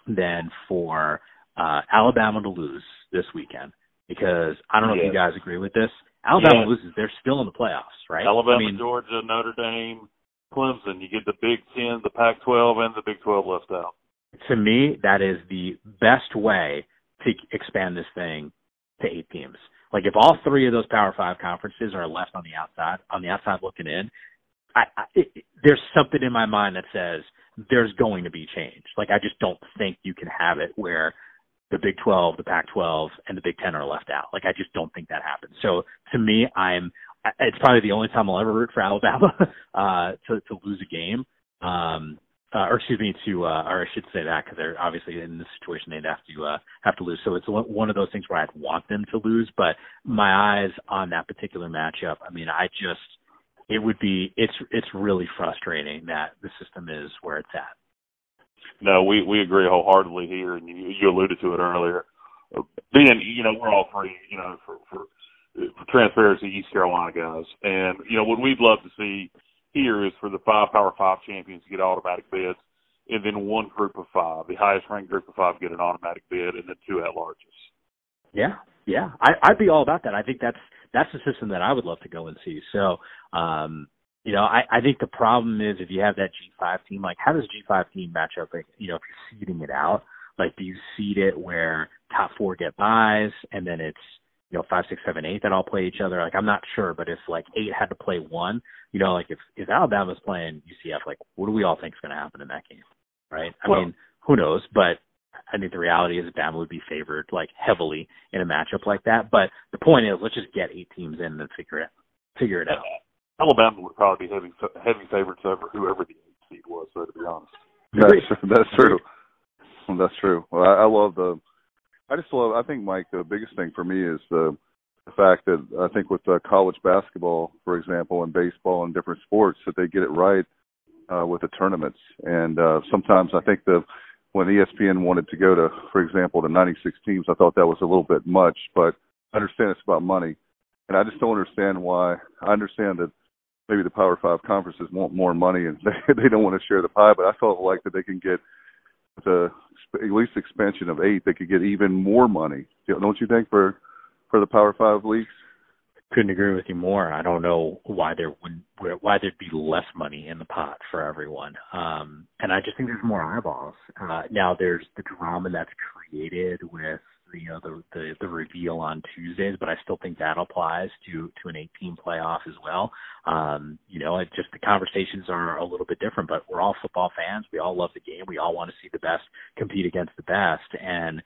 than for Alabama to lose this weekend, because I don't know if you guys agree with this. Alabama loses, they're still in the playoffs, right? Alabama, Georgia, Notre Dame, Clemson. You get the Big Ten, the Pac-12, and the Big 12 left out. To me, that is the best way to expand this thing to 8 teams. Like, if all 3 of those Power 5 conferences are left on the outside looking in, there's something in my mind that says there's going to be change. Like, I just don't think you can have it where the Big 12, the Pac-12, and the Big 10 are left out. Like, I just don't think that happens. So, to me, it's probably the only time I'll ever root for Alabama to lose a game. Or I should say that, because they're obviously in this situation they'd have to lose. So it's one of those things where I'd want them to lose, but my eyes on that particular matchup. I mean, it's really frustrating that the system is where it's at. No, we agree wholeheartedly here, and you alluded to it earlier. Being, we're all 3, for transparency, East Carolina guys, and what we'd love to see here is for the 5 Power 5 champions to get automatic bids, and then 1 group of 5, the highest ranked group of 5, get an automatic bid, and then 2 at-larges. Yeah. I'd be all about that. I think that's the system that I would love to go and see. So, I think the problem is if you have that G5 team, like, how does G5 team match up? Like, if you're seeding it out, like, do you seed it where top 4 get buys, and then it's 5, 6, 7, 8 that all play each other? Like, I'm not sure, but if like 8 had to play 1, like if Alabama's playing UCF, like, what do we all think is going to happen in that game, right? I mean, who knows? But I think the reality is Bama would be favored like heavily in a matchup like that. But the point is, let's just get 8 teams in and figure it out. Alabama would probably be heavy favorites over whoever the 8th seed was, though, to be honest. That's true. That's true. Well, I think, Mike, the biggest thing for me is the fact that I think with college basketball, for example, and baseball and different sports, that they get it right with the tournaments. And sometimes I think when ESPN wanted to go to, for example, to 96 teams, I thought that was a little bit much, but I understand it's about money. And I just don't understand why. I understand that maybe the Power 5 conferences want more money and they don't want to share the pie, but I felt like that they can get the at least expansion of 8, they could get even more money. Don't you think, for the Power 5 leagues? Couldn't agree with you more. I don't know why there'd be less money in the pot for everyone. And I just think there's more eyeballs. Now there's the drama that's created with the reveal on Tuesdays, but I still think that applies to an 8-team playoff as well. It just, the conversations are a little bit different, but we're all football fans. We all love the game. We all want to see the best compete against the best. And,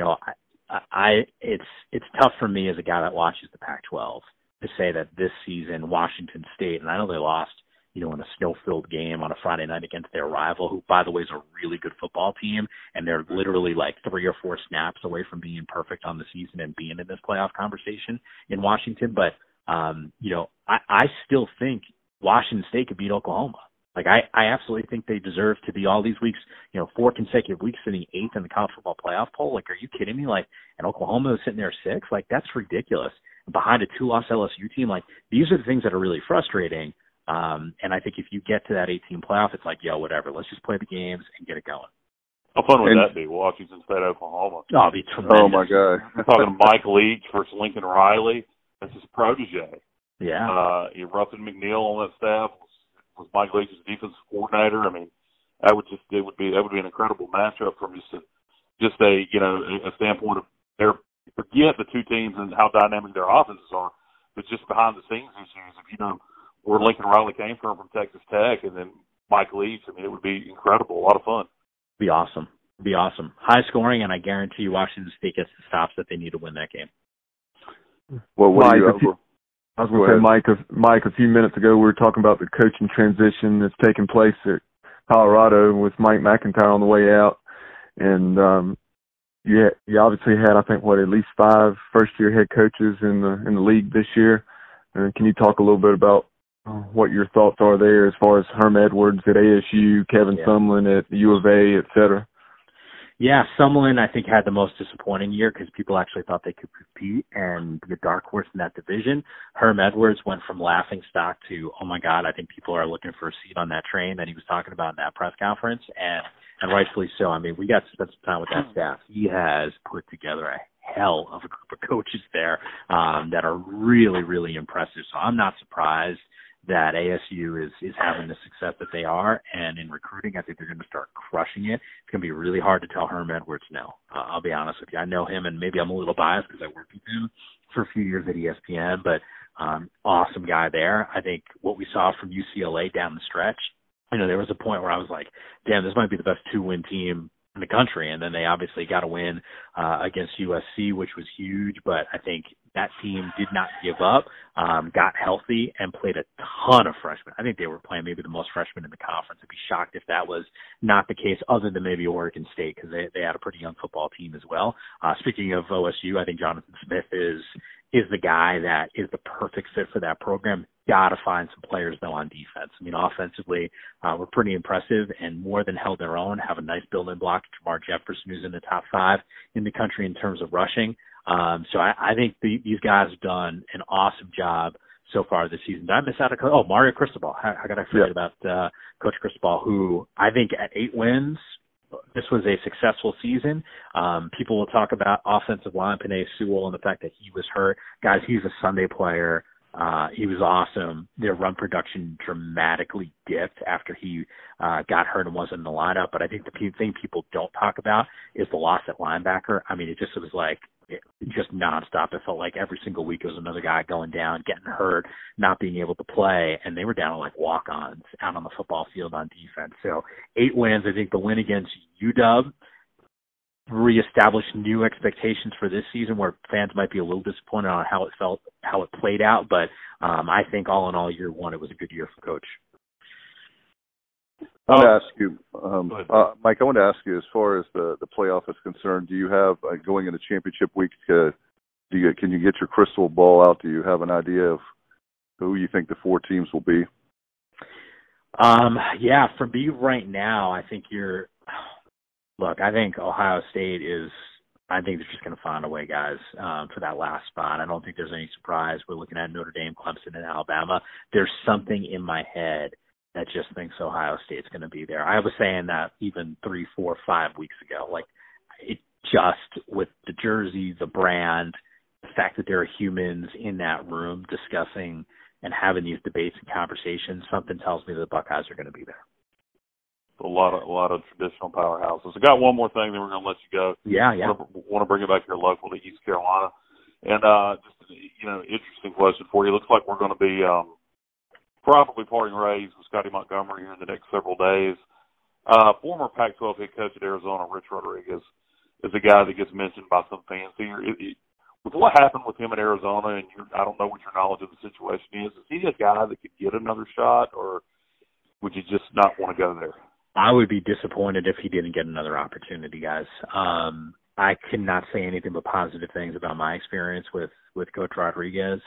it's tough for me as a guy that watches the Pac-12 to say that this season Washington State, and I know they lost, in a snow-filled game on a Friday night against their rival, who, by the way, is a really good football team, and they're literally like 3 or 4 snaps away from being perfect on the season and being in this playoff conversation in Washington. But, I still think Washington State could beat Oklahoma. Like, I absolutely think they deserve to be all these weeks, 4 consecutive weeks in the 8th in the college football playoff poll. Like, are you kidding me? Like, and Oklahoma is sitting there 6th. Like, that's ridiculous. Behind a 2-loss LSU team, like, these are the things that are really frustrating. And I think if you get to that 18 playoff, it's like, whatever. Let's just play the games and get it going. How fun would that be, Washington State, Oklahoma? Oh, it'd be tremendous. Oh, my God. We're talking Mike Leach versus Lincoln Riley. That's his protege. Yeah. Ruffin McNeil on that staff was Mike Leach's defensive coordinator. I mean, that would be an incredible matchup from just a standpoint of forget the 2 teams and how dynamic their offenses are, but just behind the scenes issues. If where Lincoln Riley came from Texas Tech, and then Mike Leach, I mean, it would be incredible, a lot of fun. Be awesome. High scoring, and I guarantee you Washington State gets the stops that they need to win that game. Well, Mike, I was going to say, Mike, a few minutes ago we were talking about the coaching transition that's taking place at Colorado with Mike McIntyre on the way out, and you obviously had, I think, at least 5 first-year head coaches in the league this year. Can you talk a little bit about what your thoughts are there as far as Herm Edwards at ASU, Kevin Sumlin at U of A, et cetera? Yeah, Sumlin, I think, had the most disappointing year because people actually thought they could compete and be a dark horse in that division. Herm Edwards went from laughing stock to, oh, my God, I think people are looking for a seat on that train that he was talking about in that press conference. And and rightfully so. I mean, we got to spend some time with that staff. He has put together a hell of a group of coaches there that are really, really impressive. So I'm not surprised that ASU is having the success that they are, and in recruiting, I think they're going to start crushing it. It's going to be really hard to tell Herm Edwards no. I'll be honest with you. I know him, and maybe I'm a little biased because I worked with him for a few years at ESPN, but awesome guy there. I think what we saw from UCLA down the stretch, there was a point where I was like, damn, this might be the best 2-win team in the country, and then they obviously got a win against USC, which was huge, but I think that team did not give up, got healthy, and played a ton of freshmen. I think they were playing maybe the most freshmen in the conference. I'd be shocked if that was not the case, other than maybe Oregon State, because they had a pretty young football team as well. Speaking of OSU, I think Jonathan Smith is the guy that is the perfect fit for that program. Got to find some players, though, on defense. I mean, offensively, we're pretty impressive and more than held their own, have a nice building block. Jamar Jefferson, who's in the top 5 in the country in terms of rushing. So I think these guys have done an awesome job so far this season. Did I miss out Mario Cristobal. How could I forget about Coach Cristobal, who I think at 8 wins, this was a successful season. People will talk about offensive line, Penei Sewell, and the fact that he was hurt. Guys, he's a Sunday player. He was awesome. Their run production dramatically dipped after he got hurt and wasn't in the lineup. But I think the thing people don't talk about is the loss at linebacker. I mean, it was like just nonstop. It felt like every single week it was another guy going down, getting hurt, not being able to play, and they were down to like walk-ons out on the football field on defense. So 8 wins. I think the win against UW reestablished new expectations for this season, where fans might be a little disappointed on how it played out. But I think all in all, year 1, it was a good year for Coach. I want to ask you, Mike, I want to ask you, as far as the playoff is concerned, do you have, going into championship week, can you get your crystal ball out? Do you have an idea of who you think the 4 teams will be? Yeah, for me right now, I think I think Ohio State I think they're just going to find a way, guys, for that last spot. I don't think there's any surprise. We're looking at Notre Dame, Clemson, and Alabama. There's something in my head that just thinks Ohio State's going to be there. I was saying that even 3, 4, 5 weeks ago. Like, it just, with the jersey, the brand, the fact that there are humans in that room discussing and having these debates and conversations, something tells me the Buckeyes are going to be there. A lot of traditional powerhouses. I got one more thing, then we're going to let you go. Yeah. Want to bring it back here local to East Carolina. And just interesting question for you. Looks like we're going to be probably parting ways with Scotty Montgomery here in the next several days. Former Pac-12 head coach at Arizona, Rich Rodriguez, is a guy that gets mentioned by some fans here. With what happened with him at Arizona, and I don't know what your knowledge of the situation is he a guy that could get another shot, or would you just not want to go there? I would be disappointed if he didn't get another opportunity, guys. I cannot say anything but positive things about my experience with Coach Rodriguez.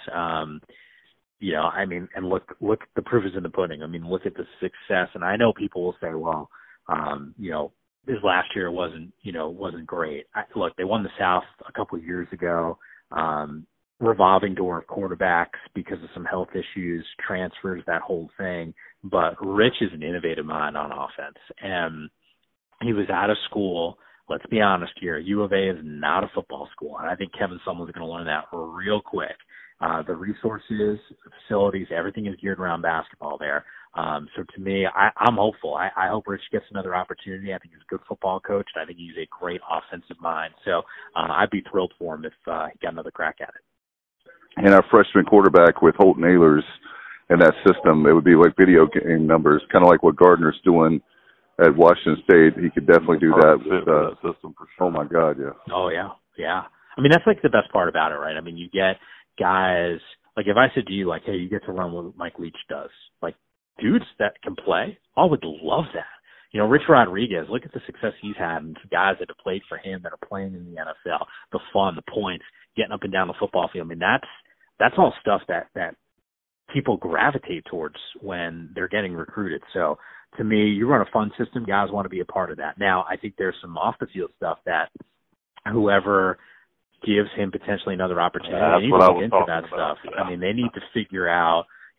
I mean, and look, the proof is in the pudding. I mean, look at the success. And I know people will say, well, his last year wasn't great. Look, they won the South a couple of years ago. Revolving door of quarterbacks because of some health issues, transfers, that whole thing. But Rich is an innovative mind on offense. And he was out of school. Let's be honest here. U of A is not a football school. And I think Kevin Sumlin's going to learn that real quick. The resources, the facilities, everything is geared around basketball there. So to me, I'm hopeful. I hope Rich gets another opportunity. I think he's a good football coach, and I think he's a great offensive mind. So I'd be thrilled for him if he got another crack at it. And our freshman quarterback with Holton Ahlers in that system, it would be like video game numbers, kind of like what Gardner's doing at Washington State. He could definitely do that with that system for sure. Oh my God, yeah. Oh yeah. I mean, that's like the best part about it, right? I mean, you get guys like, if I said to you, like, hey, you get to run what Mike Leach does, like, dudes that can play, I would love that. Rich Rodriguez, look at the success he's had, and the guys that have played for him that are playing in the NFL, the fun, the points, getting up and down the football field. I mean, that's all stuff that people gravitate towards when they're getting recruited. So to me, you run a fun system, guys want to be a part of that. Now, I think there's some off the field stuff that whoever gives him potentially another opportunity, they need to look into that stuff. Yeah. I mean, they need to figure out,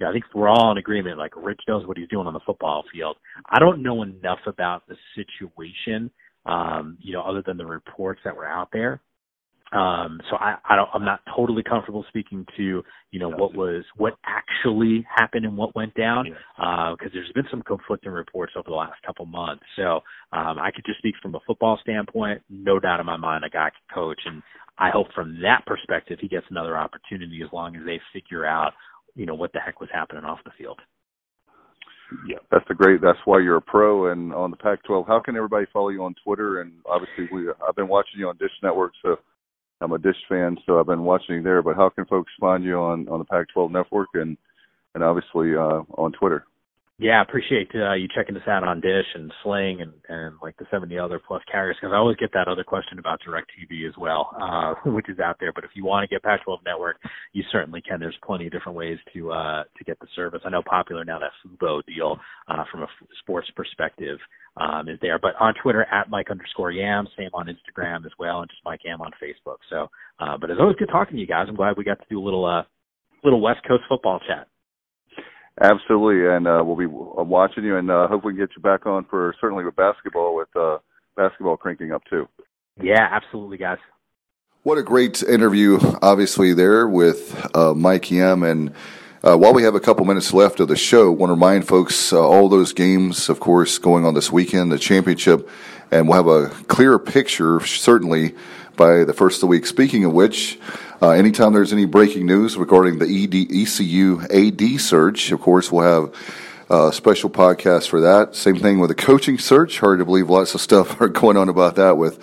I think we're all in agreement. Like, Rich knows what he's doing on the football field. I don't know enough about the situation, other than the reports that were out there. So I'm not totally comfortable speaking to, what actually happened and what went down, because there's been some conflicting reports over the last couple months. So I could just speak from a football standpoint. No doubt in my mind, a guy can coach, and I hope from that perspective he gets another opportunity as long as they figure out, what the heck was happening off the field. Yeah, that's why you're a pro. And on the Pac-12, how can everybody follow you on Twitter? And obviously I've been watching you on Dish Network, so I'm a Dish fan, so I've been watching you there. But how can folks find you on the Pac-12 Network and obviously on Twitter? Yeah, I appreciate you checking us out on Dish and Sling and like the 70 other plus carriers, because I always get that other question about DirecTV as well, which is out there. But if you want to get Pac-12 Network, you certainly can. There's plenty of different ways to get the service. I know popular now, that Fubo deal from a sports perspective is there. But on Twitter, at Mike_Yam, same on Instagram as well, and just Mike Yam on Facebook. So, but it's always good talking to you guys. I'm glad we got to do a little West Coast football chat. Absolutely, and we'll be watching you, and hope we can get you back on for certainly with basketball, with basketball cranking up too. Yeah, absolutely, guys. What a great interview, obviously, there with Mike Yam. And while we have a couple minutes left of the show, I want to remind folks all those games, of course, going on this weekend, the championship, and we'll have a clearer picture, certainly, by the first of the week. Speaking of which, anytime there's any breaking news regarding the ECU AD search, of course, we'll have a special podcast for that. Same thing with the coaching search. Hard to believe lots of stuff are going on about that with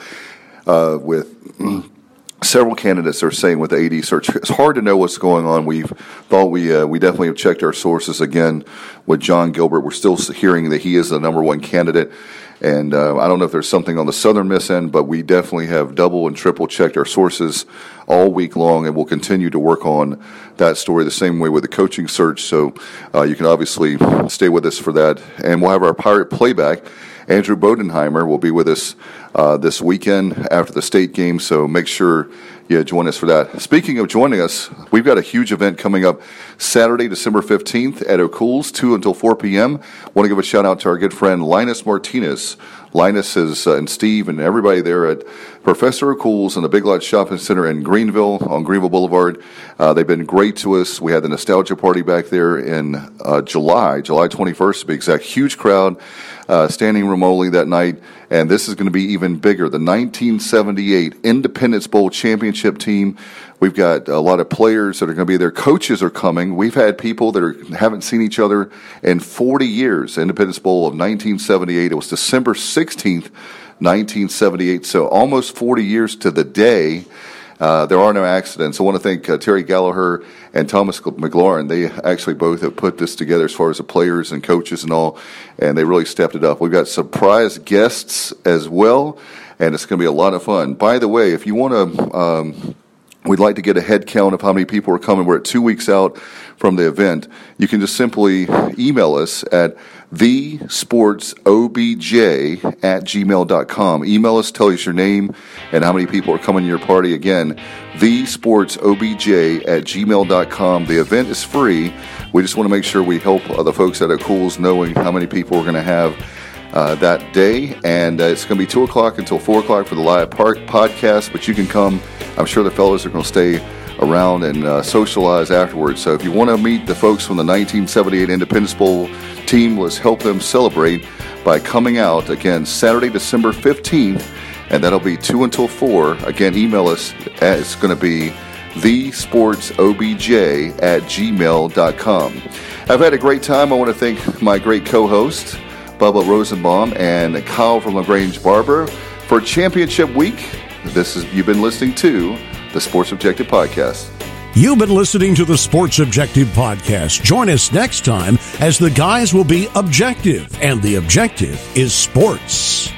several candidates are saying with the AD search. It's hard to know what's going on. We definitely have checked our sources again with John Gilbert. We're still hearing that he is the number one candidate. And I don't know if there's something on the Southern Miss end, but we definitely have double and triple checked our sources all week long, and we'll continue to work on that story the same way with the coaching search. So you can obviously stay with us for that. And we'll have our Pirate playback. Andrew Bodenheimer will be with us this weekend after the state game, so make sure you join us for that. Speaking of joining us, we've got a huge event coming up Saturday, December 15th at O'Cool's, 2 until 4 p.m. Want to give a shout-out to our good friend Linus Martinez. Linus and Steve and everybody there at Professor O'Cool's in the Big Lots Shopping Center in Greenville on Greenville Boulevard. They've been great to us. We had the nostalgia party back there in July 21st to be exact. Huge crowd, standing room only that night. And this is going to be even bigger. The 1978 Independence Bowl championship team. We've got a lot of players that are going to be there. Coaches are coming. We've had people that haven't seen each other in 40 years. Independence Bowl of 1978. It was December 16th, 1978. So almost 40 years to the day. There are no accidents. I want to thank Terry Gallagher and Thomas McLaurin. They actually both have put this together as far as the players and coaches and all, and they really stepped it up. We've got surprise guests as well, and it's going to be a lot of fun. By the way, if you want to... we'd like to get a head count of how many people are coming. We're at 2 weeks out from the event. You can just simply email us at thesportsobj@gmail.com. Email us, tell us your name and how many people are coming to your party. Again, thesportsobj@gmail.com. The event is free. We just want to make sure we help the folks at O'Cool's knowing how many people we're going to have that day. And it's going to be 2 o'clock until 4 o'clock for the live podcast, but you can come. I'm sure the fellows are going to stay around and socialize afterwards. So if you want to meet the folks from the 1978 Independence Bowl team, let's help them celebrate by coming out, again, Saturday, December 15th, and that'll be 2 until 4. Again, email us. It's going to be thesportsobj@gmail.com. I've had a great time. I want to thank my great co-host, Bubba Rosenbaum, and Kyle from LaGrange Barber for Championship Week. You've been listening to the Sports Objective Podcast. You've been listening to the Sports Objective Podcast. Join us next time as the guys will be objective, and the objective is sports.